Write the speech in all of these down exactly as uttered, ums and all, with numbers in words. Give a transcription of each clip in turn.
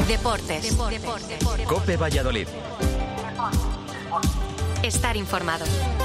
Deportes. Deportes. Deportes. COPE Valladolid. Estar informado.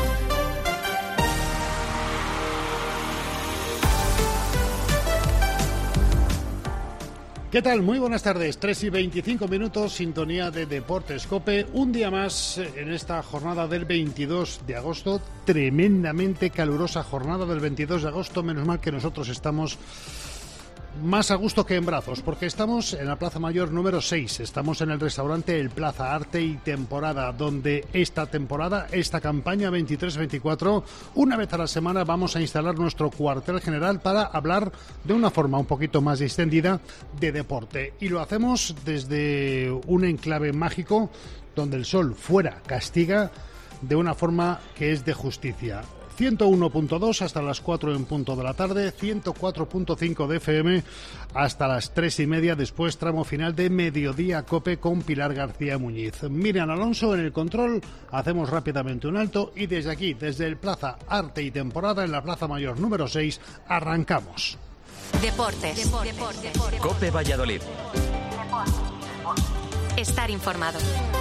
¿Qué tal? Muy buenas tardes. tres y veinticinco minutos, sintonía de Deportes COPE. Un día más en esta jornada del veintidós de agosto. Tremendamente calurosa jornada del veintidós de agosto. Menos mal que nosotros estamos más a gusto que en brazos, porque estamos en la Plaza Mayor número seis. Estamos en el restaurante El Plaza Arte y Temporada, donde esta temporada, esta campaña veintitrés veinticuatro, una vez a la semana vamos a instalar nuestro cuartel general para hablar de una forma un poquito más distendida de deporte. Y lo hacemos desde un enclave mágico donde el sol fuera castiga de una forma que es de justicia. ciento uno punto dos hasta las cuatro en punto de la tarde, ciento cuatro punto cinco de F M hasta las tres y media, después tramo final de Mediodía COPE con Pilar García Muñiz. Miriam Alonso en el control, hacemos rápidamente un alto y desde aquí, desde el Plaza Arte y Temporada en la Plaza Mayor número seis, arrancamos. Deportes. Deportes. Deportes. COPE Valladolid. Estar informado.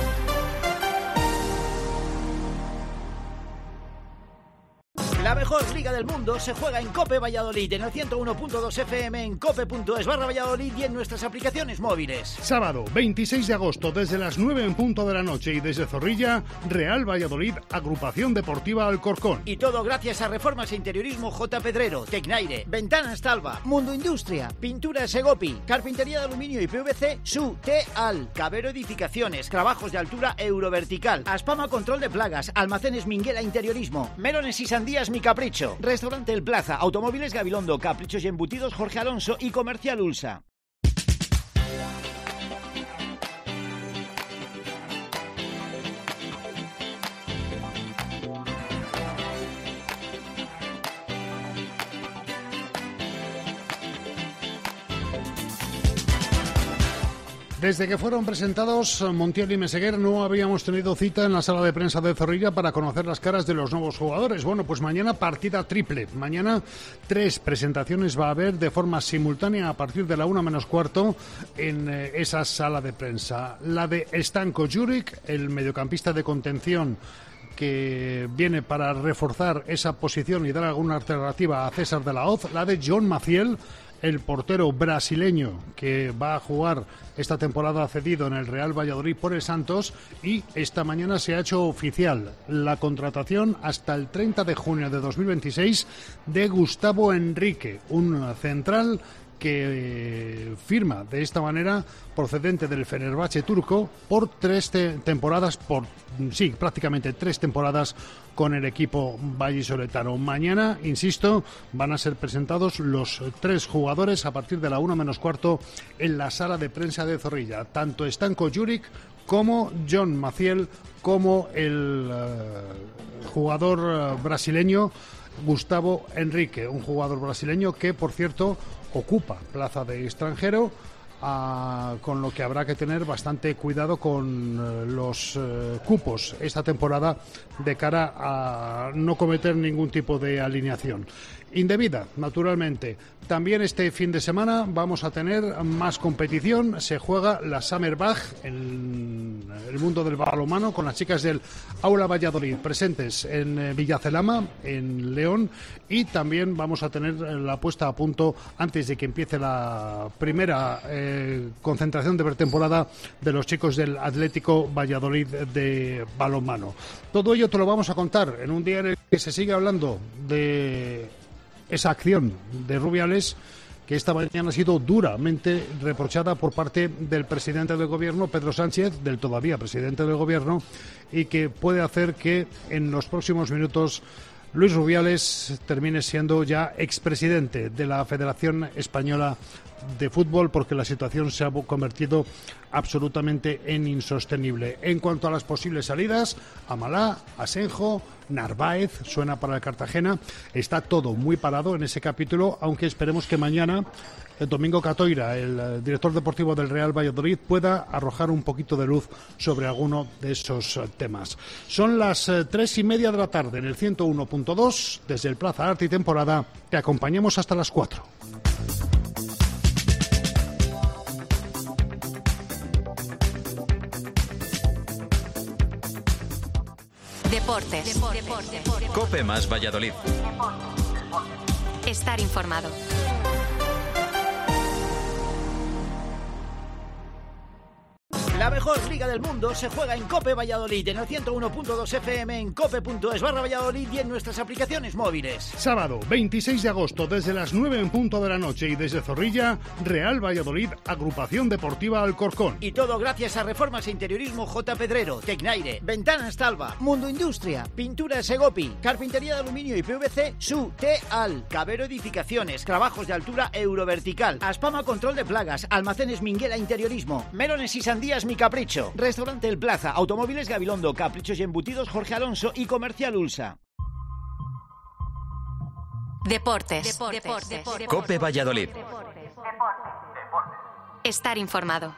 La mejor liga del mundo se juega en COPE Valladolid, en el ciento uno punto dos F M, en cope punto es barra Valladolid y en nuestras aplicaciones móviles. Sábado, veintiséis de agosto, desde las nueve en punto de la noche y desde Zorrilla, Real Valladolid, Agrupación Deportiva Alcorcón. Y todo gracias a Reformas e Interiorismo J. Pedrero, Tecnaire, Ventanas Talva, Mundo Industria, Pintura Segopi, Carpintería de Aluminio y P V C, Su, T. Al, Cabero Edificaciones, Trabajos de Altura Eurovertical, Aspama Control de Plagas, Almacenes Minguela Interiorismo, Melones y Sandías Mi Capricho, Restaurante El Plaza, Automóviles Gabilondo, Caprichos y Embutidos Jorge Alonso y Comercial Ulsa. Desde que fueron presentados Montiel y Meseguer no habíamos tenido cita en la sala de prensa de Zorrilla para conocer las caras de los nuevos jugadores. Bueno, pues mañana partida triple. Mañana tres presentaciones va a haber de forma simultánea a partir de la una menos cuarto en eh, esa sala de prensa. La de Stanko Juric, el mediocampista de contención que viene para reforzar esa posición y dar alguna alternativa a César de la Hoz. La de John Maciel, el portero brasileño que va a jugar esta temporada cedido en el Real Valladolid por el Santos, y esta mañana se ha hecho oficial la contratación hasta el treinta de junio de dos mil veintiséis de Gustavo Enrique, un central que firma de esta manera procedente del Fenerbahce turco por tres te- temporadas, por sí, prácticamente tres temporadas con el equipo vallisoletano. Mañana, insisto, van a ser presentados los tres jugadores a partir de la una menos cuarto en la sala de prensa de Zorrilla, tanto Stanko Juric como John Maciel, como el uh, jugador uh, brasileño Gustavo Enrique, un jugador brasileño que, por cierto, ocupa plaza de extranjero, uh, con lo que habrá que tener bastante cuidado con uh, los uh, cupos esta temporada de cara a no cometer ningún tipo de alineación indebida, naturalmente. También este fin de semana vamos a tener más competición. Se juega la Summer Bag en el mundo del balonmano con las chicas del Aula Valladolid presentes en eh, Villacelama, en León, y también vamos a tener la puesta a punto antes de que empiece la primera eh, concentración de pretemporada de los chicos del Atlético Valladolid de balonmano. Todo ello te lo vamos a contar en un día en el que se sigue hablando de esa acción de Rubiales, que esta mañana ha sido duramente reprochada por parte del presidente del gobierno, Pedro Sánchez, del todavía presidente del gobierno, y que puede hacer que en los próximos minutos Luis Rubiales termine siendo ya expresidente de la Federación Española de Fútbol, porque la situación se ha convertido absolutamente en insostenible. En cuanto a las posibles salidas, Amalá, Asenjo, Narváez, suena para el Cartagena, está todo muy parado en ese capítulo, aunque esperemos que mañana el Domingo Catoira, el director deportivo del Real Valladolid, pueda arrojar un poquito de luz sobre alguno de esos temas. Son las eh, tres y media de la tarde en el ciento uno punto dos, desde el Plaza Arte y Temporada, te acompañamos hasta las cuatro. Deportes. Deportes. COPE más Valladolid. Estar informado. La mejor liga del mundo se juega en COPE Valladolid, en el ciento uno punto dos F M, en cope punto es barra Valladolid y en nuestras aplicaciones móviles. Sábado, veintiséis de agosto, desde las nueve en punto de la noche y desde Zorrilla, Real Valladolid, Agrupación Deportiva Alcorcón. Y todo gracias a Reformas e Interiorismo J. Pedrero, Tecnaire, Ventanas Talva, Mundo Industria, Pintura Segopi, Carpintería de Aluminio y P V C, Su, T-Al, Cabero Edificaciones, Trabajos de Altura Eurovertical, Aspama Control de Plagas, Almacenes Minguela Interiorismo, Melones y Sandías Mi Capricho, Restaurante El Plaza, Automóviles Gabilondo, Caprichos y Embutidos Jorge Alonso y Comercial Ulsa. Deportes. Deportes. Deportes. COPE Valladolid. Estar informado.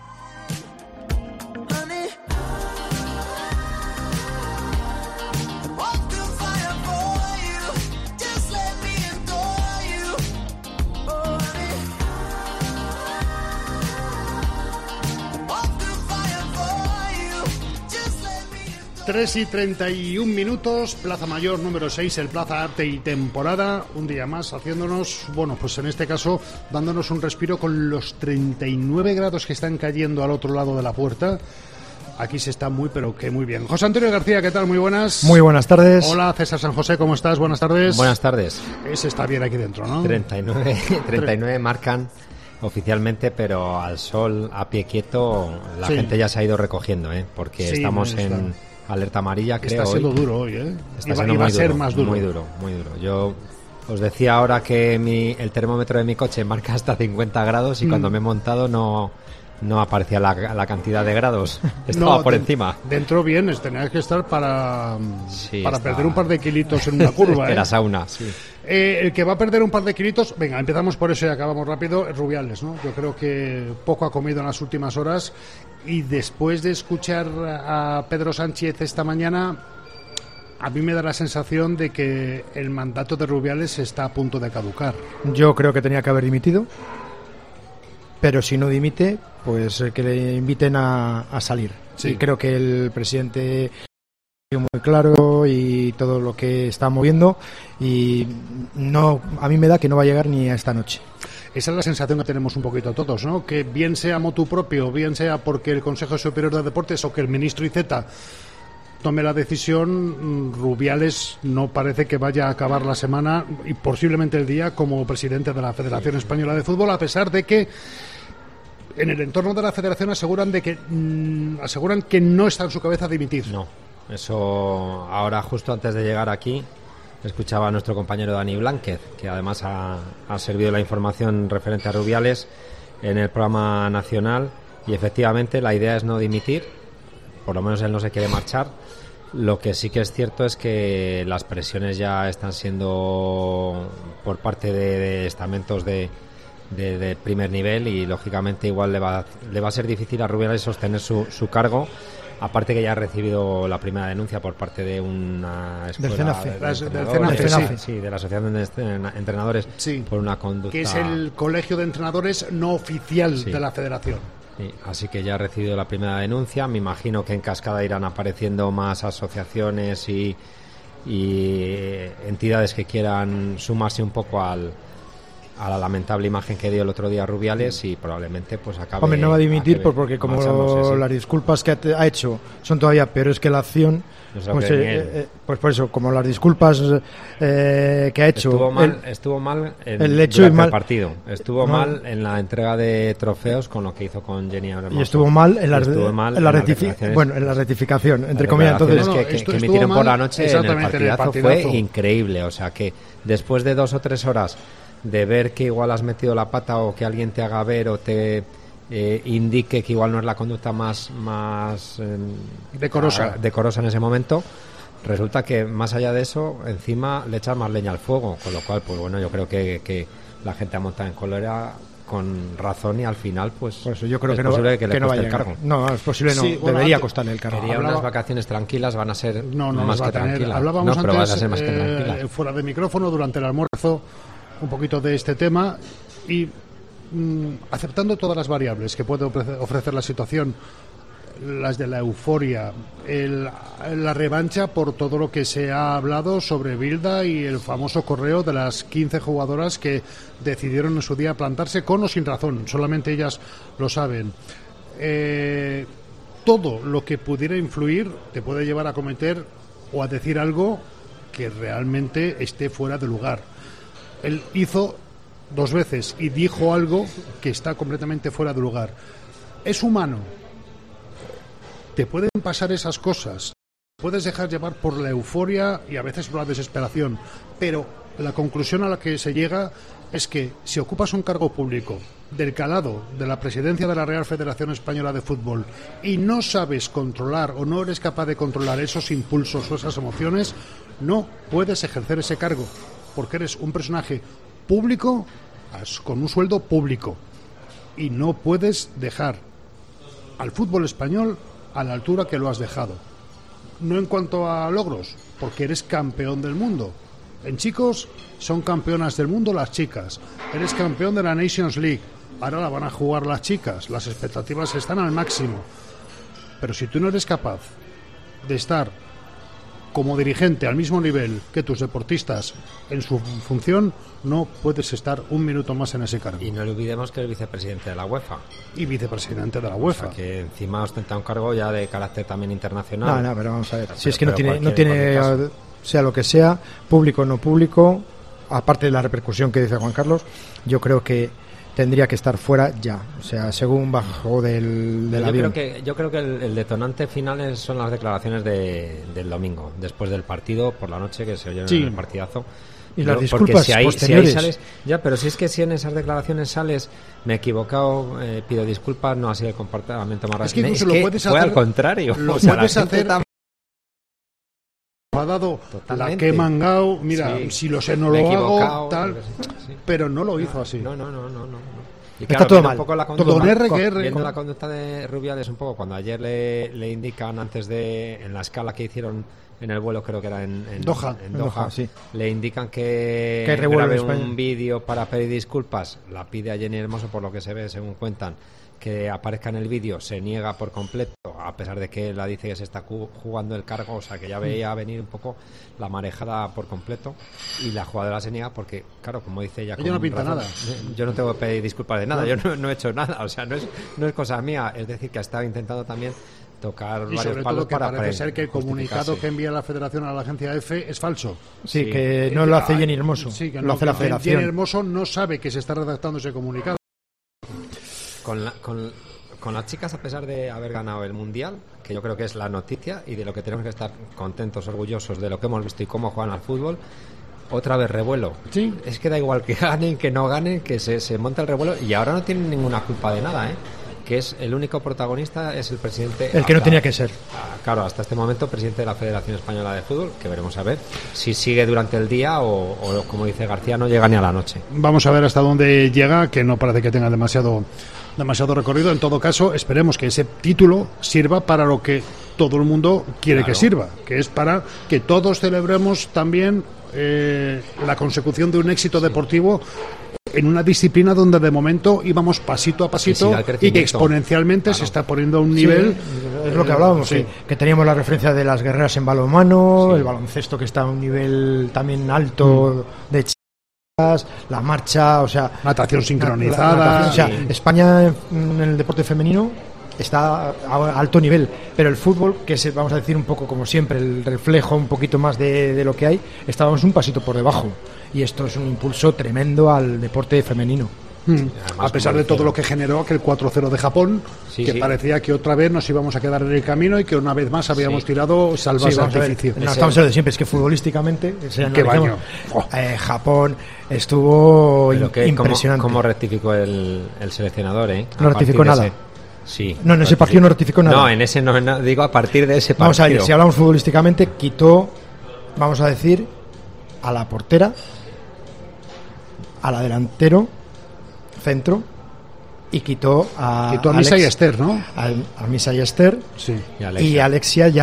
tres y treinta y un minutos, Plaza Mayor número seis, el Plaza Arte y Temporada, un día más haciéndonos, bueno, pues en este caso dándonos un respiro con los treinta y nueve grados que están cayendo al otro lado de la puerta. Aquí se está muy, pero que muy bien. José Antonio García, ¿qué tal? Muy buenas. Muy buenas tardes. Hola, César San José, ¿cómo estás? Buenas tardes. Buenas tardes. Ese está bien aquí dentro, ¿no? treinta y nueve, treinta y nueve marcan oficialmente, pero al sol, a pie quieto, la sí. gente ya se ha ido recogiendo, ¿eh? Porque sí, estamos en claro. alerta amarilla, creo. Está siendo hoy. duro hoy, ¿eh? Está Iba, siendo iba muy a ser duro, más duro. Muy duro, muy duro. Yo os decía ahora que mi, el termómetro de mi coche marca hasta cincuenta grados y mm. cuando me he montado no... no aparecía la, la cantidad de grados, estaba no, por de, encima. Dentro vienes, tenías que estar para, sí, para estaba... perder un par de kilitos en una curva. Era ¿eh? sauna, sí. Eh, el que va a perder un par de kilitos, venga, empezamos por eso y acabamos rápido, Rubiales, ¿no? Yo creo que poco ha comido en las últimas horas y después de escuchar a Pedro Sánchez esta mañana, a mí me da la sensación de que el mandato de Rubiales está a punto de caducar. Yo creo que tenía que haber dimitido, pero si no dimite, pues que le inviten a, a salir. Sí. Y creo que el presidente es muy claro y todo lo que está moviendo y no, a mí me da que no va a llegar ni a esta noche. Esa es la sensación que tenemos un poquito todos, ¿no? Que bien sea motu propio, bien sea porque el Consejo Superior de Deportes o que el ministro Iceta tome la decisión, Rubiales no parece que vaya a acabar la semana y posiblemente el día como presidente de la Federación Española de Fútbol, a pesar de que en el entorno de la Federación aseguran de que mmm, aseguran que no está en su cabeza dimitir. No, eso ahora justo antes de llegar aquí escuchaba a nuestro compañero Dani Blánquez, que además ha, ha servido la información referente a Rubiales en el programa nacional y efectivamente la idea es no dimitir, por lo menos él no se quiere marchar. Lo que sí que es cierto es que las presiones ya están siendo por parte de, de estamentos de De, de primer nivel y lógicamente igual le va, le va a ser difícil a Rubiales sostener su, su cargo, aparte que ya ha recibido la primera denuncia por parte de una escuela del de, de, del CENAFE, sí, sí, de la Asociación de Entrenadores sí, por una conducta que es el colegio de entrenadores no oficial sí. de la Federación. Sí, así que ya ha recibido la primera denuncia. Me imagino que en cascada irán apareciendo más asociaciones y, y entidades que quieran sumarse un poco al a la lamentable imagen que dio el otro día Rubiales y probablemente pues acabe... Hombre, no va a dimitir porque como lo, las disculpas que ha hecho son todavía peores que la acción, pues, eh, eh, pues por eso, como las disculpas eh, que ha hecho... Estuvo mal, el, estuvo mal en, el, hecho durante mal, el partido, estuvo no, mal en la entrega de trofeos con lo que hizo con Jenny Hermoso. Y estuvo mal en la, estuvo mal en la, en rectificación, bueno, en la rectificación, entre comillas, entonces... No, no, que, que, que emitieron por la noche en el partidazo, fue increíble, o sea que después de dos o tres horas de ver que igual has metido la pata o que alguien te haga ver o te eh, indique que igual no es la conducta más más eh, decorosa. A, decorosa en ese momento, resulta que más allá de eso encima le echas más leña al fuego, con lo cual pues bueno, yo creo que, que la gente ha montado en cólera con razón y al final pues, pues yo creo es que posible no, que le que no coste vaya el cargo. No, es posible, no, sí, bueno, debería costarle el cargo. Quería Hablaba... unas vacaciones tranquilas, van a ser no, no más que tranquilas. Hablábamos no, pero antes, van a ser más eh, que tranquilas. Fuera de micrófono, durante el almuerzo, un poquito de este tema y mmm, aceptando todas las variables que puede ofrecer la situación, las de la euforia, el, la revancha por todo lo que se ha hablado sobre Bilda y el famoso correo de las quince jugadoras que decidieron en su día plantarse con o sin razón, solamente ellas lo saben. Eh, todo lo que pudiera influir te puede llevar a cometer o a decir algo que realmente esté fuera de lugar. Él hizo dos veces y dijo algo que está completamente fuera de lugar. Es humano. Te pueden pasar esas cosas, puedes dejar llevar por la euforia y a veces por la desesperación, pero la conclusión a la que se llega es que si ocupas un cargo público del calado de la presidencia de la Real Federación Española de Fútbol y no sabes controlar o no eres capaz de controlar esos impulsos o esas emociones, no puedes ejercer ese cargo, porque eres un personaje público con un sueldo público y no puedes dejar al fútbol español a la altura que lo has dejado. No en cuanto a logros, porque eres campeón del mundo. En chicos son campeonas del mundo las chicas. Eres campeón de la Nations League. Ahora la van a jugar las chicas. Las expectativas están al máximo. Pero si tú no eres capaz de estar como dirigente al mismo nivel que tus deportistas en su función, no puedes estar un minuto más en ese cargo. Y no le olvidemos que es vicepresidente de la UEFA. Y vicepresidente de la UEFA. O sea, que encima ostenta un cargo ya de carácter también internacional. No, no, pero vamos a ver. Pero, si es que no tiene, cualquier, no tiene sea lo que sea, público o no público, aparte de la repercusión que dice Juan Carlos, yo creo que tendría que estar fuera ya, o sea, según bajó del, del yo avión. Creo que, yo creo que el, el detonante final son las declaraciones de, del domingo, después del partido, por la noche, que se oyeron sí. en el partidazo. Y las disculpas si hay, posteriores. Si ahí sales, ya, pero si es que si en esas declaraciones sales, me he equivocado, eh, pido disculpas, no ha sido el comportamiento más rápido. Es que, es lo que puedes fue hacer, al contrario. Lo o sea, puedes hacer... Tan... ha dado la que he mangado, mira, sí, si lo sé no lo hago, tal, sí. Pero no lo hizo así. No, no, no, no, no. Y claro, está todo mal. Un poco la conducta, todo R que R. Viendo la conducta de Rubiales un poco, cuando ayer le, le indican antes de, en la escala que hicieron en el vuelo, creo que era en, en Doha, en Doha, Doha sí. le indican que, que grabe un vídeo para pedir disculpas, la pide a Jenny Hermoso, por lo que se ve, según cuentan, que aparezca en el vídeo, se niega por completo, a pesar de que la dice que se está jugando el cargo, o sea que ya veía venir un poco la marejada por completo, y la jugadora se niega porque, claro, como dice ella, ella no pinta razón, nada, yo no tengo que pedir disculpas de nada, no. yo no, no he hecho nada, o sea, no es, no es cosa mía, es decir, que ha estado intentando también tocar y varios sobre palos todo que para parece ser que el comunicado que envía la Federación a la agencia F es falso. Sí, sí que no lo hace Jenny Hermoso, sí, que lo no, hace la Federación. Jenny Hermoso no sabe que se está redactando ese comunicado. Con, la, con, con las chicas, a pesar de haber ganado el Mundial, que yo creo que es la noticia y de lo que tenemos que estar contentos, orgullosos de lo que hemos visto y cómo juegan al fútbol, otra vez revuelo. Sí. Es que da igual que ganen, que no ganen, que se, se monta el revuelo y ahora no tienen ninguna culpa de nada, ¿eh? Que es el único protagonista es el presidente, el que hasta, no tenía que ser, claro, hasta este momento presidente de la Federación Española de Fútbol, que veremos a ver si sigue durante el día o, o como dice García, no llega ni a la noche. Vamos a ver hasta dónde llega, que no parece que tenga demasiado demasiado recorrido. En todo caso, esperemos que ese título sirva para lo que todo el mundo quiere claro. que sirva, que es para que todos celebremos también eh, la consecución de un éxito sí. deportivo en una disciplina donde de momento íbamos pasito a pasito y que exponencialmente claro. se está poniendo a un nivel. Sí, es lo que hablábamos, sí. que, que teníamos la referencia de las guerreras en balonmano, sí. el baloncesto que está a un nivel también alto mm. de chicas, la marcha, o sea, natación sincronizada. La, la natación, o sea, sí. España en el deporte femenino está a alto nivel, pero el fútbol, que es, vamos a decir un poco como siempre, el reflejo un poquito más de, de lo que hay, estábamos un pasito por debajo. Y esto es un impulso tremendo al deporte femenino. Hmm. Además, a pesar de todo lo que generó aquel cuatro cero de Japón, sí, que sí. parecía que otra vez nos íbamos a quedar en el camino y que una vez más habíamos sí. tirado salvas sí, de artificio. No, estamos hablando de siempre, es que futbolísticamente ¿Qué baño? Oh. Eh, Japón estuvo que, impresionante. ¿Cómo, cómo rectificó el, el seleccionador? Eh? No rectificó nada. Ese... Sí, no, en ese partido no rectificó nada. No, en ese no, no, digo a partir de ese partido. Vamos a ver, si hablamos futbolísticamente, quitó, vamos a decir, a la portera, a la delantero, centro, y quitó a quitó a Misa y Esther, ¿no? A, a Misa y Esther, sí. y, Alexia. y Alexia ya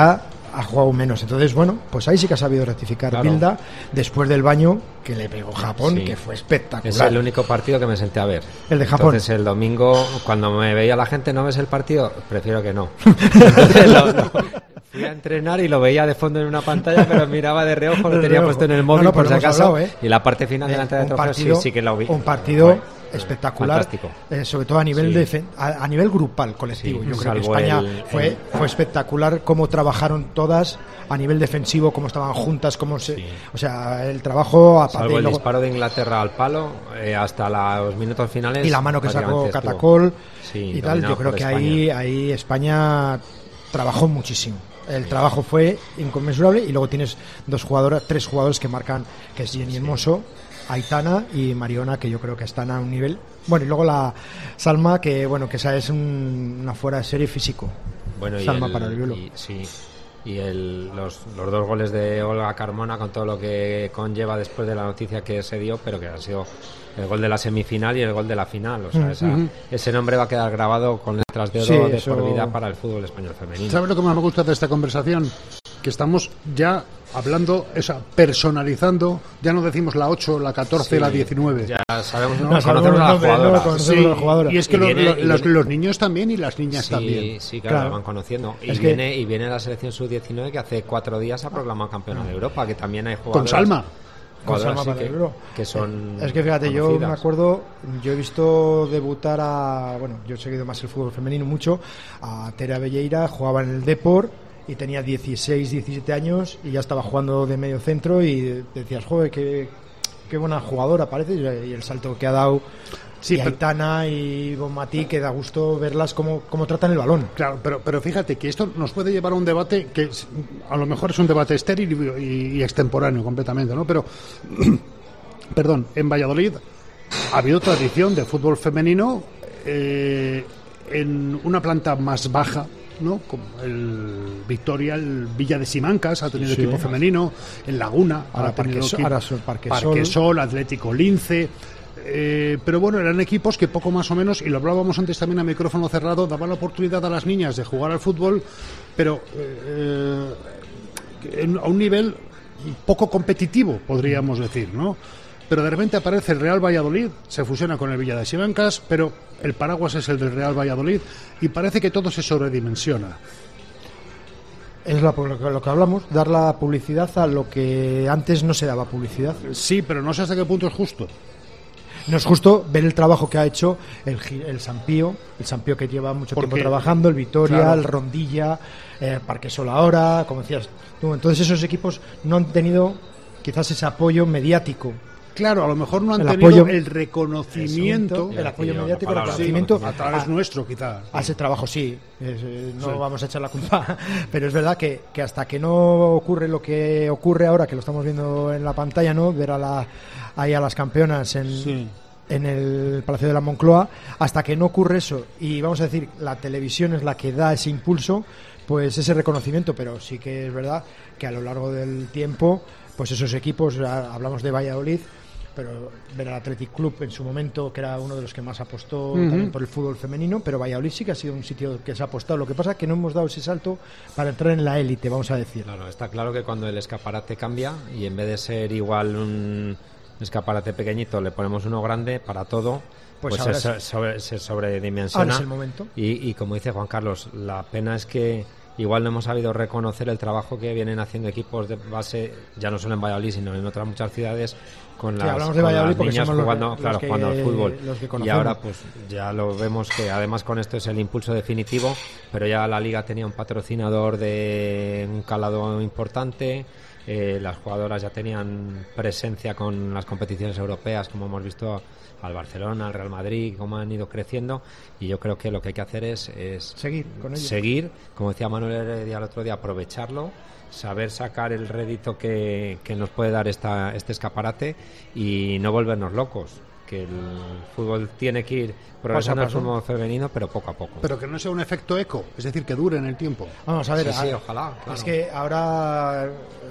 ha jugado menos. Entonces, bueno, pues ahí sí que ha sabido rectificar claro. Bilda después del baño que le pegó Japón, sí. que fue espectacular. Es el único partido que me senté a ver. El de Japón. Entonces el domingo, cuando me veía la gente, ¿no ves el partido? Prefiero que no. Entonces, lo, no. Fui a entrenar y lo veía de fondo en una pantalla, pero miraba de reojo, lo tenía puesto en el móvil no, no, por si acaso. Hablado, ¿eh? Y la parte final eh, delante de trofeo sí, sí que lo vi. Un partido bueno, espectacular, eh, sobre todo a nivel sí. de a, a nivel grupal, colectivo. Sí, yo creo que España el, fue el... fue espectacular cómo trabajaron todas a nivel defensivo, cómo estaban juntas, cómo se, sí. o sea, el trabajo a salvo el luego... disparo de Inglaterra al palo eh, hasta los minutos finales y la mano que sacó Catacol sí, y tal. Yo creo que ahí ahí España trabajó muchísimo. El trabajo fue inconmensurable y luego tienes dos jugadoras, tres jugadores que marcan, que es Jenny Hermoso, Aitana y Mariona, que yo creo que están a un nivel. Bueno, y luego la Salma, que bueno, que esa es un, una fuera de serie físico. Bueno, Salma y el, para el violo. Y, sí, y el, los, los dos goles de Olga Carmona con todo lo que conlleva después de la noticia que se dio, pero que ha sido el gol de la semifinal y el gol de la final. O sea, uh-huh. esa, ese nombre va a quedar grabado con letras de oro sí, de eso... por vida para el fútbol español femenino. ¿Sabes lo que más me gusta de esta conversación? Que estamos ya hablando, esa, personalizando, ya no decimos la ocho, la catorce, sí, la diecinueve. Ya sabemos, no, no, conocemos a la jugadora. No, sí, la jugadora. Y es que y lo, viene, lo, y los, los niños también y las niñas sí, también. Sí, claro, claro, la van conociendo. Y, es viene, que... y viene la selección sub diecinueve que hace cuatro días ha proclamado campeona de Europa, que también hay jugadores. Con Salma. Con Salma sí para que, el Euro. Que son es que fíjate, conocidas. Yo me acuerdo, yo he visto debutar a, bueno, yo he seguido más el fútbol femenino mucho, a Tere Abelleira, jugaba en el Depor y tenía dieciséis, diecisiete años y ya estaba jugando de medio centro y decías, joder, qué, qué buena jugadora parece, y el salto que ha dado. Sí, y Aitana y Bonmatí, que da gusto verlas cómo, cómo tratan el balón. Claro, pero, pero fíjate que esto nos puede llevar a un debate que es, a lo mejor es un debate estéril y, y, y extemporáneo completamente, ¿no? Pero, perdón, en Valladolid ha habido tradición de fútbol femenino eh, en una planta más baja, ¿no? Como el Victoria, el Villa de Simancas ha tenido sí, equipo femenino, en Laguna ahora ha tenido Parque, equipo, ahora Sol, Parque, Parque Sol. Sol, Atlético Lince. Eh, pero bueno, eran equipos que poco más o menos, y lo hablábamos antes también a micrófono cerrado, daban la oportunidad a las niñas de jugar al fútbol, pero eh, en, a un nivel poco competitivo, podríamos decir, ¿no? Pero de repente aparece el Real Valladolid, se fusiona con el Villa de Simancas, pero el paraguas es el del Real Valladolid y parece que todo se sobredimensiona. Es la, lo que hablamos, dar la publicidad a lo que antes no se daba publicidad. Sí, pero no sé hasta qué punto es justo. No es justo ver el trabajo que ha hecho el, el Sampío, el Sampío que lleva mucho Porque, tiempo trabajando, el Vitoria, claro. el Rondilla, eh, Parque Sol ahora, como decías tú. Entonces esos equipos no han tenido quizás ese apoyo mediático. Claro, a lo mejor no han el tenido apoyo, el reconocimiento, el apoyo mediático, el reconocimiento sí, a través a, nuestro, quizá. A ese trabajo sí, es, eh, no sí. vamos a echar la culpa, pero es verdad que, que hasta que no ocurre lo que ocurre ahora, que lo estamos viendo en la pantalla, ¿no? Ver a la, ahí a las campeonas en, sí. en el Palacio de la Moncloa, hasta que no ocurre eso, y vamos a decir, la televisión es la que da ese impulso, pues ese reconocimiento, pero sí que es verdad que a lo largo del tiempo, pues esos equipos, hablamos de Valladolid, pero ver al Athletic Club en su momento, que era uno de los que más apostó uh-huh. también por el fútbol femenino, pero Valladolid sí que ha sido un sitio que se ha apostado. Lo que pasa es que no hemos dado ese salto para entrar en la élite, vamos a decir. Claro, está claro que cuando el escaparate cambia y en vez de ser igual un escaparate pequeñito, le ponemos uno grande para todo, pues, pues se, es, sobre, se sobredimensiona. Ahora es el momento. Y, y como dice Juan Carlos, la pena es que igual no hemos sabido reconocer el trabajo que vienen haciendo equipos de base, ya no solo en Valladolid, sino en otras muchas ciudades, con las, sí, hablamos de Valladolid con las niñas porque jugando, los que, claro, los que, jugando al fútbol. Que y ahora pues ya lo vemos que además con esto es el impulso definitivo, pero ya la Liga tenía un patrocinador de un calado importante, eh, las jugadoras ya tenían presencia con las competiciones europeas, como hemos visto al Barcelona, al Real Madrid, cómo han ido creciendo, y yo creo que lo que hay que hacer es, es seguir con ello. Seguir, como decía Manuel Heredia el otro día, aprovecharlo, saber sacar el rédito que, que nos puede dar esta, este escaparate y no volvernos locos, que el fútbol tiene que ir progresando el fútbol femenino, pero poco a poco. Pero que no sea un efecto eco, es decir, que dure en el tiempo. Vamos a ver, sí, a, sí, ojalá. Claro. Es que ahora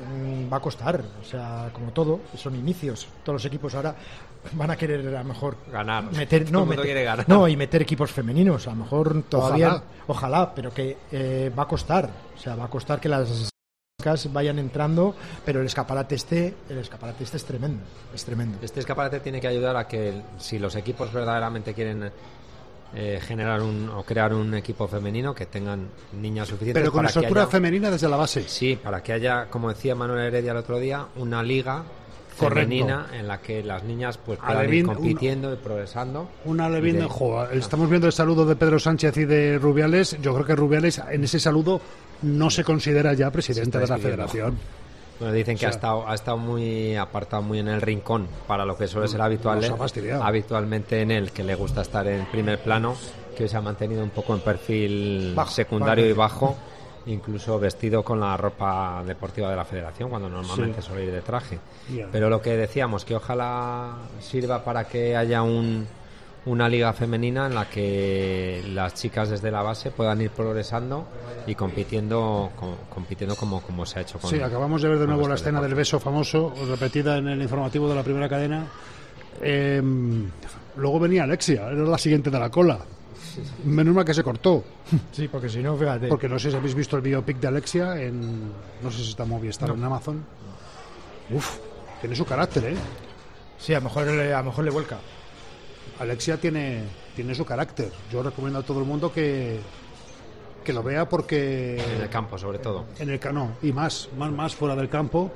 va a costar, o sea, como todo, son inicios. Todos los equipos ahora van a querer a lo mejor ganar, meter, no, meter, quiere ganar. no, y meter equipos femeninos, a lo mejor todavía, ojalá, ojalá pero que eh, va a costar, o sea, va a costar que las vayan entrando, pero el escaparate este, el escaparate este es tremendo, es tremendo. Este escaparate tiene que ayudar a que si los equipos verdaderamente quieren eh, generar un o crear un equipo femenino, que tengan niñas suficientes. Pero con para estructura que haya, femenina desde la base. Sí, para que haya, como decía Manuel Heredia el otro día, una liga femenina en la que las niñas pues puedan Alevín, ir compitiendo una, y progresando. Una Alevín, jo, estamos viendo el saludo de Pedro Sánchez y de Rubiales. Yo creo que Rubiales en ese saludo no se considera ya presidente de la federación. Bueno, dicen que o sea, ha estado ha estado muy apartado, muy en el rincón para lo que suele ser habitual, habitualmente en él, que le gusta estar en primer plano, que hoy se ha mantenido un poco en perfil bajo, secundario bajo. y bajo, incluso vestido con la ropa deportiva de la federación, cuando normalmente sí. suele ir de traje. Yeah. Pero lo que decíamos, que ojalá sirva para que haya un una liga femenina en la que las chicas desde la base puedan ir progresando y compitiendo com, compitiendo como, como se ha hecho con. Sí, acabamos de ver de nuevo la escena deporte. del beso famoso, repetida en el informativo de la primera cadena. Eh, luego venía Alexia, era la siguiente de la cola. Menos mal que se cortó. Sí, porque si no, fíjate. Porque no sé si habéis visto el biopic de Alexia en. No sé si está Movistar no. en Amazon. Uf, tiene su carácter, ¿eh? Sí, a lo mejor, a lo mejor le vuelca. Alexia tiene, tiene su carácter. Yo recomiendo a todo el mundo que, que lo vea porque... En el campo, sobre todo. En el no, y más, más, más fuera del campo.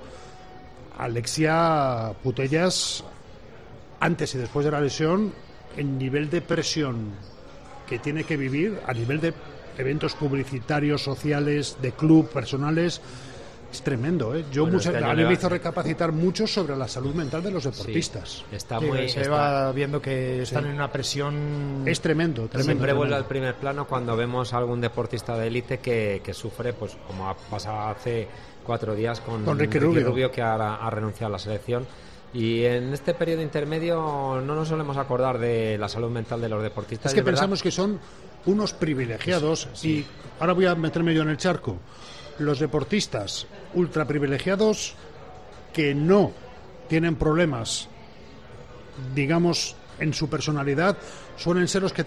Alexia Putellas, antes y después de la lesión, el nivel de presión que tiene que vivir, a nivel de eventos publicitarios, sociales, de club, personales... Es tremendo, ¿eh? Yo bueno, mucho, este a mí me hizo recapacitar mucho sobre la salud mental de los deportistas. Sí, está muy, sí, se está, va viendo que están sí. en una presión... Es tremendo, tremendo. Siempre tremendo. vuelve al primer plano cuando vemos a algún deportista de élite que, que sufre, pues como ha pasado hace cuatro días con, con Ricky, Ricky Rubio. Rubio, que ha, ha renunciado a la selección. Y en este periodo intermedio no nos solemos acordar de la salud mental de los deportistas. Es que de pensamos verdad. que son unos privilegiados sí. y ahora voy a meterme yo en el charco. Los deportistas ultra privilegiados que no tienen problemas, digamos, en su personalidad, suelen ser los que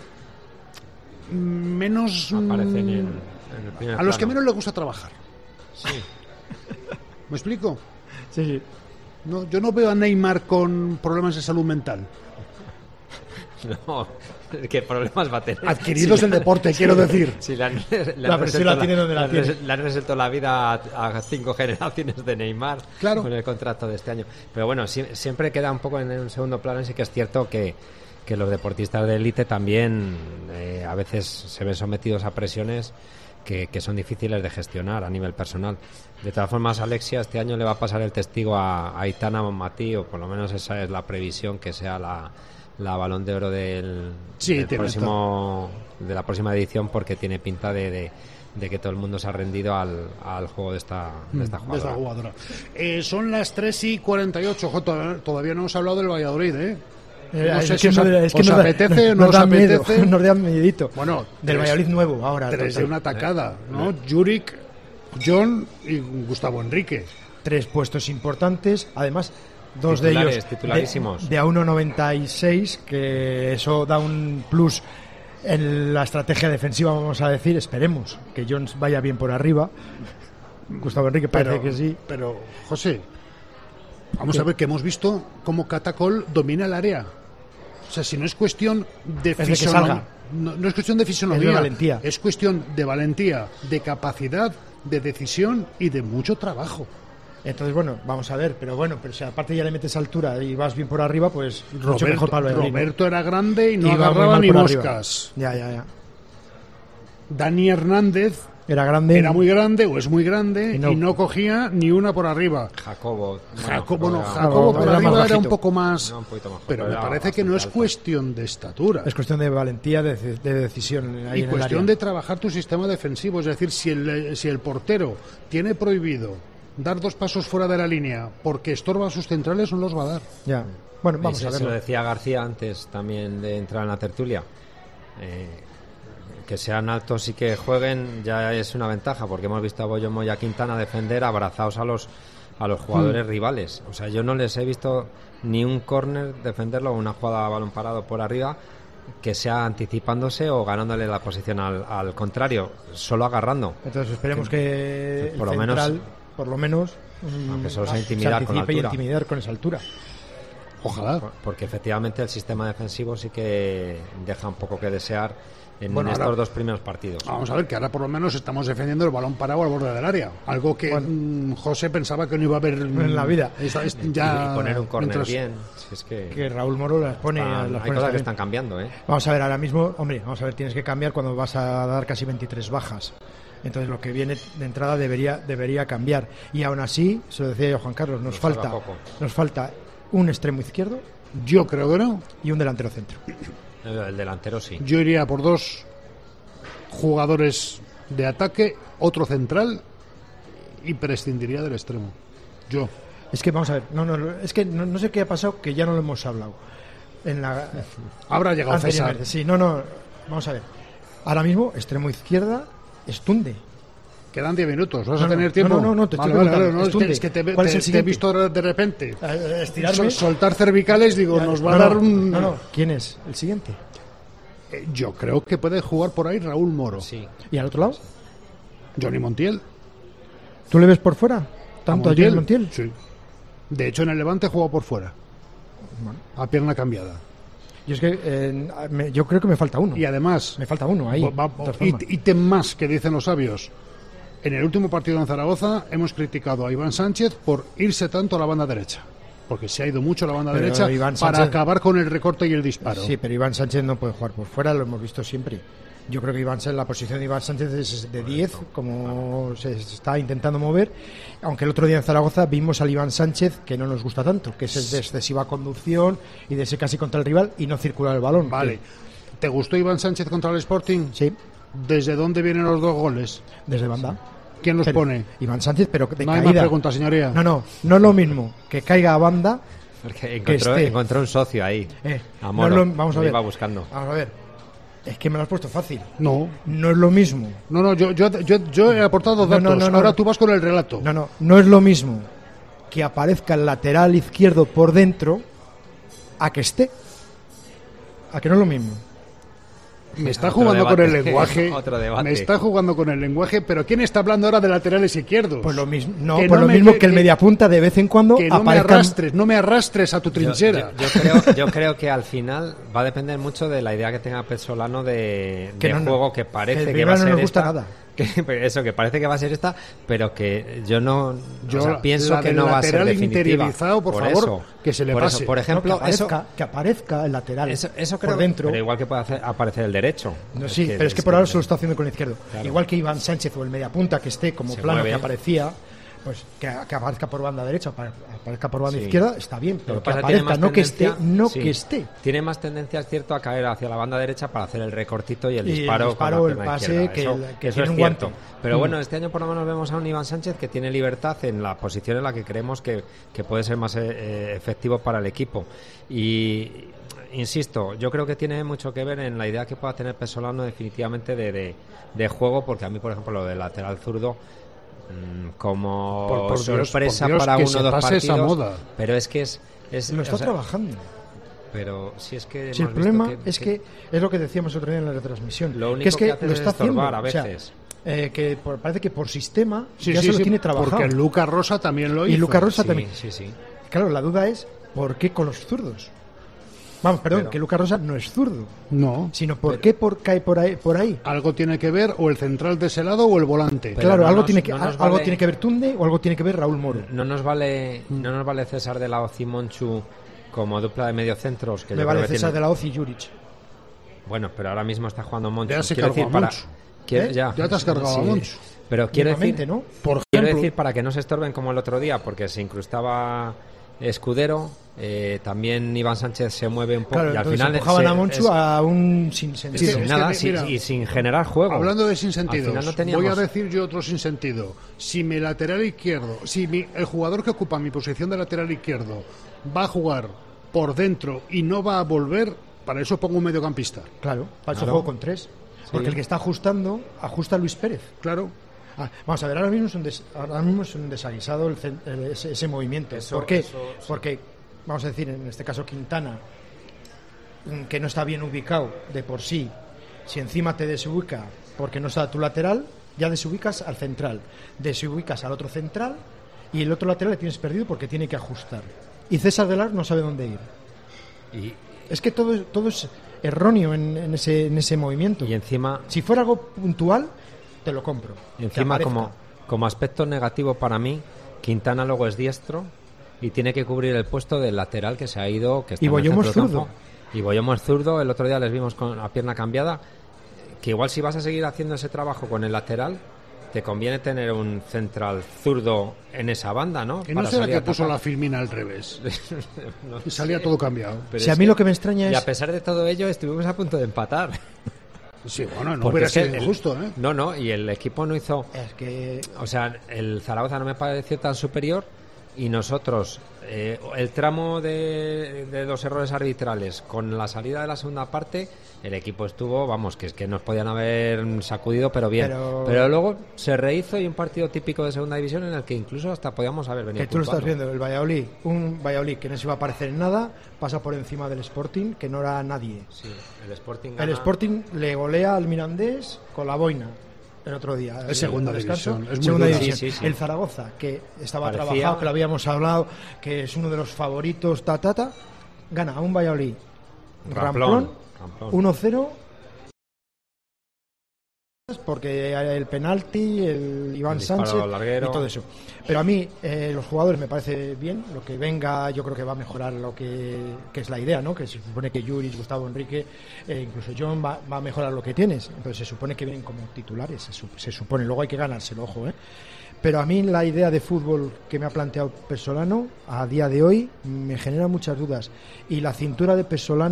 menos aparecen en, en el primer a plano. los que menos les gusta trabajar. Sí. ¿Me explico? Sí, sí. No, yo no veo a Neymar con problemas de salud mental. No, ¿qué problemas va a tener? Adquiridos si del deporte, quiero decir. Si la, la, la presión la tiene donde la, la tiene. Le han resuelto la vida a, a cinco generaciones de Neymar claro. con el contrato de este año. Pero bueno, si, siempre queda un poco en un segundo plano. Sí que es cierto que, que los deportistas de élite también eh, a veces se ven sometidos a presiones que, que son difíciles de gestionar a nivel personal. De todas formas, Alexia este año le va a pasar el testigo a, a Aitana Bonmatí, o por lo menos esa es la previsión, que sea la... la Balón de Oro del, sí, del próximo de la próxima edición, porque tiene pinta de, de, de que todo el mundo se ha rendido al, al juego de esta, de esta jugadora. De esta jugadora. Eh, son las tres y cuarenta y ocho. Jota, todavía no hemos hablado del Valladolid, ¿eh? Eh, no sé es si que os, no, es que os nos apetece o no nos os da apetece. Miedo, nos da miedito. Bueno, del tres, Valladolid nuevo ahora. Tres total. de una tacada, ¿no? Juric, John y Gustavo Enrique. Tres puestos importantes, además dos de ellos titularísimos. de, de a uno noventa y seis, que eso da un plus en la estrategia defensiva, vamos a decir. Esperemos que Jones vaya bien por arriba. Gustavo Enrique parece pero, que sí. Pero, José, vamos ¿qué? a ver que hemos visto cómo Catacol domina el área. O sea, si no es cuestión de fisonomía, no, no es cuestión de fisonomía, es, de valentía. Es cuestión de valentía, de capacidad, de decisión y de mucho trabajo. Entonces, bueno, vamos a ver, pero bueno, pero si aparte ya le metes altura y vas bien por arriba, pues Roberto, mucho mejor para el Roberto ¿no? era grande y no y agarraba ni moscas. Arriba. Ya, ya, ya. Dani Hernández era grande, era muy grande o es muy grande y no, y no cogía ni una por arriba. Jacobo, Jacobo, bueno, no, Jacobo por era arriba era un poco más, no, un poquito mejor, pero, pero me parece que no es alto. cuestión de estatura. Es cuestión de valentía, de, de decisión. Ahí y en cuestión el de trabajar tu sistema defensivo. Es decir, si el, si el portero tiene prohibido dar dos pasos fuera de la línea porque estorba a sus centrales, no los va a dar. Ya. Bueno, vamos Eso, a ver. Se lo decía García antes también de entrar en la tertulia. Eh, que sean altos y que jueguen ya es una ventaja, porque hemos visto a Bollo Moya Quintana defender abrazados a los a los jugadores mm. rivales. O sea, yo no les he visto ni un córner defenderlo o una jugada a balón parado por arriba que sea anticipándose o ganándole la posición al, al contrario, solo agarrando. Entonces esperemos que, que por el lo central, menos por lo menos, aunque solo sea se intimidar con la anticipe y altura. intimidar con esa altura. Ojalá. Porque efectivamente el sistema defensivo sí que deja un poco que desear en Bueno, estos ahora- dos primeros partidos. Vamos a ver que ahora por lo menos estamos defendiendo el balón parado al borde del área. Algo que Bueno. mm, José pensaba que no iba a haber mm, En la vida. Esta- es- Y- ya y poner un córner mientras- bien. Si es que, Que Raúl Moro las pone. están- las hay pone cosas que también. están cambiando, ¿eh? Vamos a ver, ahora mismo, hombre, vamos a ver, tienes que cambiar cuando vas a dar casi veintitrés bajas. Entonces lo que viene de entrada debería debería cambiar. Y aún así, se lo decía yo a Juan Carlos, nos Nos salva falta poco. nos falta un extremo izquierdo Yo creo que no. y un delantero centro. El, el delantero sí. Yo iría por dos jugadores de ataque, otro central y prescindiría del extremo. Yo. Es que vamos a ver, no, no, es que no, no sé qué ha pasado, que ya no lo hemos hablado. En la Habrá llegado César. anteriormente. Sí, no, no, vamos a ver. Ahora mismo extremo izquierda es Tunde. Quedan diez minutos. ¿Vas No, a no, tener tiempo? no, no, no, te Vale, estoy vale, vale, preguntando. no, es, que, Tunde. es que te, ¿Cuál es te- el te he siguiente? visto de repente Eh, estirarme. sol- soltar cervicales. Digo, nos va no, a dar no, un... no, no, ¿quién es el siguiente? Eh, Yo creo que puede jugar por ahí Raúl Moro. Sí. ¿Y al otro lado? Johnny Montiel. ¿Tú le ves por fuera? ¿Tanto a, ¿A Johnny Montiel? Sí. De hecho, en el Levante juega por fuera. A pierna cambiada. Yo es que eh, me- yo creo que me falta uno. Y además, Me falta uno ahí. va- de todas y, formas. ítem más que dicen los sabios. En el último partido en Zaragoza hemos criticado a Iván Sánchez por irse tanto a la banda derecha. Porque se ha ido mucho a la banda Pero derecha Iván para Sánchez- acabar con el recorte y el disparo. Sí, pero Iván Sánchez no puede jugar por fuera, lo hemos visto siempre. Yo creo que Iván Sánchez, la posición de Iván Sánchez es de diez, como se está intentando mover. Aunque el otro día en Zaragoza vimos al Iván Sánchez que no nos gusta tanto, que es de excesiva conducción y de ese casi contra el rival y no circular el balón. Vale. ¿Te gustó Iván Sánchez contra el Sporting? Sí, ¿Desde dónde vienen los dos goles? desde banda. ¿Quién los Pero- pone? Iván Sánchez, pero de No hay caída. más preguntas, señoría. No, no, no es lo mismo que caiga a banda. Porque encontró, esté. encontró un socio ahí. Eh, A no Moro. es lo- vamos a Lo ver. iba buscando. Vamos a ver. Es que me lo has puesto fácil. No, No es lo mismo. no, no, yo, yo, yo, yo he aportado No, datos. no, no, no, Ahora no. tú vas con el relato. No, no, no es lo mismo que aparezca el lateral izquierdo por dentro a que esté. A que no es lo mismo. Me está Otro jugando con el debate. lenguaje. Otro debate. Me está jugando con el lenguaje, pero ¿quién está hablando ahora de laterales izquierdos? Pues lo mismo, no, Que pues no lo me- mismo que- que el que- mediapunta de vez en cuando Que no me aparezca. arrastres, no me arrastres a tu Yo, trinchera. yo- yo creo, yo creo que al final va a depender mucho de la idea que tenga Pesolano de, Que de no, no. juego que parece Que el que, va a Bilbao no ser nos gusta esta. nada. Que, eso, que parece que va a ser esta, pero que yo no Yo, o sea, pienso la que del no va a ser lateral definitiva. interiorizado, por favor, eso, que se le por pase. Eso, por No, ejemplo, que, eso, aparezca, que aparezca el lateral eso, eso creo por dentro. pero igual que puede hacer, aparecer el derecho. No, sí, pero es que por ahora se lo está haciendo con el izquierdo. Claro. Igual que Iván Sánchez o el mediapunta que esté como Se plano mueve. que aparecía, pues que, que aparezca por banda derecha, apare- aparezca por banda Sí. izquierda, está bien, Lo pero que que pasa es que tiene aparezca, más no que esté, tendencia- no sí. que esté. Tiene más tendencia, es cierto, a caer hacia la banda derecha para hacer el recortito y el Y el disparo, disparo, con la el pierna pase, izquierda. que eso, el- que eso tiene es un cierto. guante. Pero Mm. bueno, este año por lo menos vemos a un Iván Sánchez que tiene libertad en la posición en la que creemos que, que puede ser más eh, efectivo para el equipo. Y insisto, yo creo que tiene mucho que ver en la idea que pueda tener Pesolano definitivamente de, de, de juego, porque a mí, por ejemplo, lo del lateral zurdo mm, como Por- por Dios, sorpresa por Dios, para que uno se o dos pase esa partidos, moda. pero es que es, es Lo o está sea, trabajando. pero si es que Si el hemos visto problema es que es lo que decíamos otro día en la retransmisión, Lo único que es que, que hace lo es está haciendo, estorbar a o sea, veces. eh, que por- parece que por sistema Sí, ya sí, se lo sí, tiene trabajado. porque Lucas Rosa también lo Y hizo. Lucas Rosa sí, también. sí, sí. Claro, la duda es ¿por qué con los zurdos? Vamos, perdón, Pero- que Lucas Rosa no es zurdo, No. sino ¿por qué por, cae por ahí, por ahí? Algo tiene que ver o el central de ese lado o el volante. Pero Claro, no algo nos- tiene que no nos algo vale- tiene que ver Tunde o algo tiene que ver Raúl Moro. No nos vale, no nos vale César de la Hoz y Monchu como dupla de mediocentros que Me yo vale creo que César tiene- de la Hoz y Juric. Bueno, pero ahora mismo está jugando Monchu. Ya se Quiero cargó decir, a para- Monchu. quiero- ¿Eh? ya. Ya te has cargado Sí. a Monchu. Pero quiero Mínimamente, decir, ¿no? Por quiero ejemplo, decir para que no se estorben como el otro día, porque se incrustaba Escudero, eh, también Iván Sánchez se mueve un poco Claro, y al entonces final empujaban se- a Monchu es- a un es sinsentido. sin Es que, nada, mira, sin- y sin generar juego. hablando de Al sinsentidos, final no voy teníamos- a decir yo otro sinsentido. Si mi lateral izquierdo, si mi- el jugador que ocupa mi posición de lateral izquierdo va a jugar por dentro y no va a volver, para eso pongo un mediocampista. Claro, para eso Claro. juego con tres. Porque el que está ajustando, ajusta a Luis Pérez. Claro. Ah, vamos a ver, ahora mismo es un, des- ahora mismo es un desaguisado el cen- el- ese, ese movimiento. Eso- ¿Por qué? eso, sí. Porque, vamos a decir, en este caso Quintana, mm, que no está bien ubicado de por sí, si encima te desubica porque no está a tu lateral, Ya desubicas al central, desubicas al otro central y el otro lateral le tienes perdido porque tiene que ajustar. Y César Velar no sabe dónde ir. Y es que todo, todo es erróneo en, en, ese, en ese movimiento. Y encima, si fuera algo puntual, te lo compro. Y encima, como, como aspecto negativo para mí, Quintana luego es diestro y tiene que cubrir el puesto del lateral que se ha ido. Que está y Boyomo es zurdo. Y Boyomo es zurdo. El otro día les vimos con la pierna cambiada. Que igual si vas a seguir haciendo ese trabajo con el lateral, te conviene tener un central zurdo en esa banda, ¿no? Que no será que puso la Filmina al revés. no y salía todo cambiado. Pero si a mí que, lo que me extraña es... Y a pesar de todo ello, estuvimos a punto de empatar. Sí, bueno, no Porque hubiera sido injusto, ¿eh? No, no, y el equipo no hizo... Es que... O sea, el Zaragoza no me pareció tan superior y nosotros, eh, el tramo de, de los errores arbitrales con la salida de la segunda parte, el equipo estuvo, vamos, que es que nos podían haber sacudido, pero bien. Pero, pero luego se rehizo y un partido típico de segunda división en el que incluso hasta podíamos haber venido. Que tú lo estás viendo, el Valladolid, un Valladolid que no se iba a parecer en nada, pasa por encima del Sporting, que no era nadie. Sí, el Sporting gana... El Sporting le golea al Mirandés con la boina. El otro día. Es segunda división. Es segunda muy división. Sí, sí, sí. El Zaragoza, que estaba Parecía... trabajado, que lo habíamos hablado, que es uno de los favoritos, ta, ta, ta, gana a un Valladolid ramplón, ramplón uno cero, porque el penalti, el Iván el Sánchez y todo eso. Pero a mí, eh, los jugadores me parece bien, lo que venga yo creo que va a mejorar lo que, que es la idea, ¿no? Que se supone que Juric, Gustavo Enrique, eh, incluso John va, va a mejorar lo que tienes. Entonces se supone que vienen como titulares, se, su, se supone, luego hay que ganárselo, ojo, ¿eh? Pero a mí la idea de fútbol que me ha planteado Pesolano a día de hoy me genera muchas dudas. Y la cintura de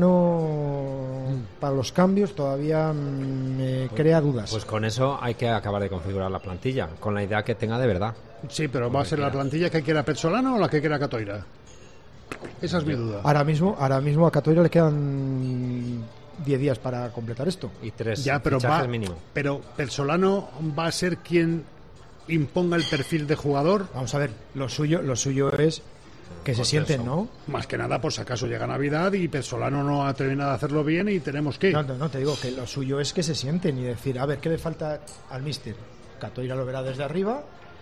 Pesolano mm. para los cambios todavía me pues, crea dudas. Pues con eso hay que acabar de configurar la plantilla, con la idea que tenga de verdad. Sí, pero ¿va a ser la plantilla que quiera Pesolano o la que quiera Catoira? Esa es mi duda. Ahora mismo, ahora mismo a Catoira le quedan diez días para completar esto. Y tres ya, pero va, mínimo. Pero Pesolano va a ser quien imponga el perfil de jugador. Vamos a ver, lo suyo, lo suyo es que se sienten, eso, ¿no? Más que nada, por si acaso llega Navidad y Pesolano no ha terminado de hacerlo bien y tenemos que... No, no, no, te digo que lo suyo es que se sienten y decir, a ver, ¿qué le falta al míster? Catoira lo verá desde arriba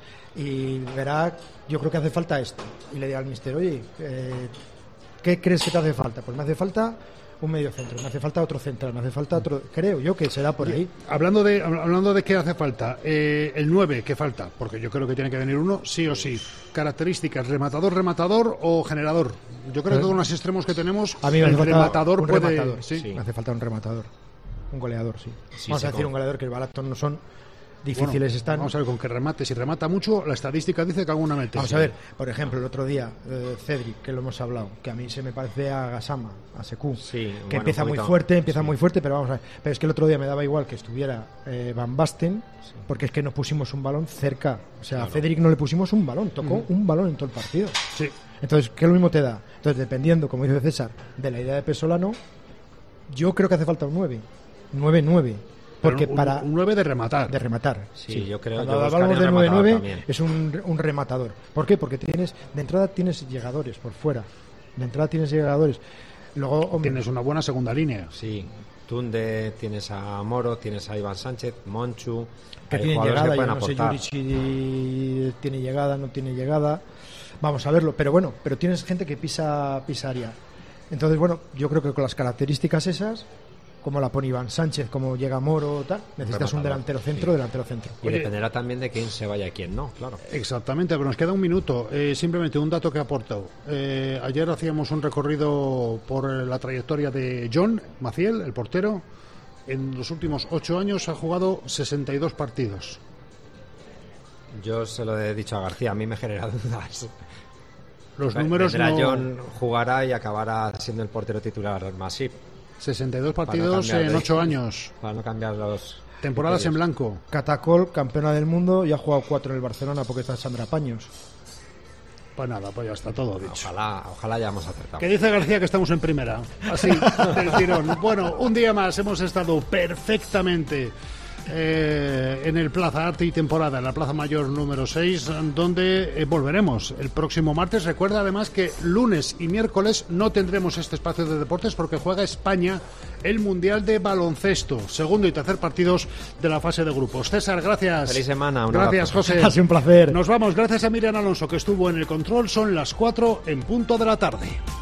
y verá, yo creo que hace falta esto. Y le dirá al míster, oye, eh, ¿qué crees que te hace falta? Pues me hace falta un medio centro, me hace falta otro central, me hace falta otro, creo yo que será por ahí. Hablando de hablando de qué hace falta, eh, el nueve, ¿qué falta? Porque yo creo que tiene que venir uno, sí o sí. Características, rematador, rematador o generador. Yo creo que todos los extremos que tenemos, a mí me el hace rematador un puede... Rematador, ¿sí? Sí. Me hace falta un rematador, un goleador, sí. sí Vamos a decir un goleador que el barato no son... difíciles bueno, están. Vamos a ver, con que remate, si remata mucho, la estadística dice que alguna mete. Vamos a ver, por ejemplo, el otro día, eh, Cedric, que lo hemos hablado, que a mí se me parece a Gassama, a Sekou, sí, que bueno, empieza muy fuerte, empieza sí. muy fuerte, pero vamos a ver. Pero es que el otro día me daba igual que estuviera eh, Van Basten, sí. porque es que no pusimos un balón cerca. O sea, claro. a Cedric no le pusimos un balón, tocó mm. un balón en todo el partido. Sí. Entonces, ¿qué lo mismo te da? Entonces, dependiendo, como dice César, de la idea de Pesolano, yo creo que hace falta un nueve. nueve nueve. Porque un, para un nueve de rematar. De rematar. Sí, sí. yo creo que cuando hablamos de nueve nueve es un, un rematador. ¿Por qué? Porque tienes de entrada tienes llegadores por fuera. De entrada tienes llegadores. Luego, hombre, tienes una buena segunda línea. Sí. Tunde, tienes a Moro, tienes a Iván Sánchez, Monchu, que tienen llegada, yo no sé Yuri si tiene llegada, no tiene llegada. Vamos a verlo, pero bueno, pero tienes gente que pisa pisa área. Entonces, bueno, yo creo que con las características esas, como la pone Iván Sánchez, como llega Moro, tal, necesitas un delantero centro, sí. delantero centro. Y Oye, dependerá también de quién se vaya y quién no, claro. Exactamente, pero nos queda un minuto. Eh, simplemente un dato que aporto. Eh, ayer hacíamos un recorrido por la trayectoria de John Maciel, el portero. En los últimos ocho años ha jugado sesenta y dos partidos. Yo se lo he dicho a García, a mí me genera dudas. Los números no... John jugará y acabará siendo el portero titular Masip. sesenta y dos partidos no en ocho años. Para no cambiar los... Temporadas criterios. En blanco. Catacol, campeona del mundo, y ha jugado cuatro en el Barcelona porque está Sandra Paños. Pues nada, pues ya está todo dicho. Ojalá, ojalá hayamos acertado. Que dice García que estamos en primera. Así, del tirón. Bueno, un día más hemos estado perfectamente eh, en el Plaza Arte y Temporada, en la Plaza Mayor número seis, donde eh, volveremos el próximo martes. Recuerda además que lunes y miércoles no tendremos este espacio de deportes porque juega España el Mundial de Baloncesto, segundo y tercer partidos de la fase de grupos. César, gracias. Feliz semana. Un gracias, abrazo. José. Ha sido un placer. Nos vamos, gracias a Miriam Alonso, que estuvo en el control. Son las cuatro en punto de la tarde.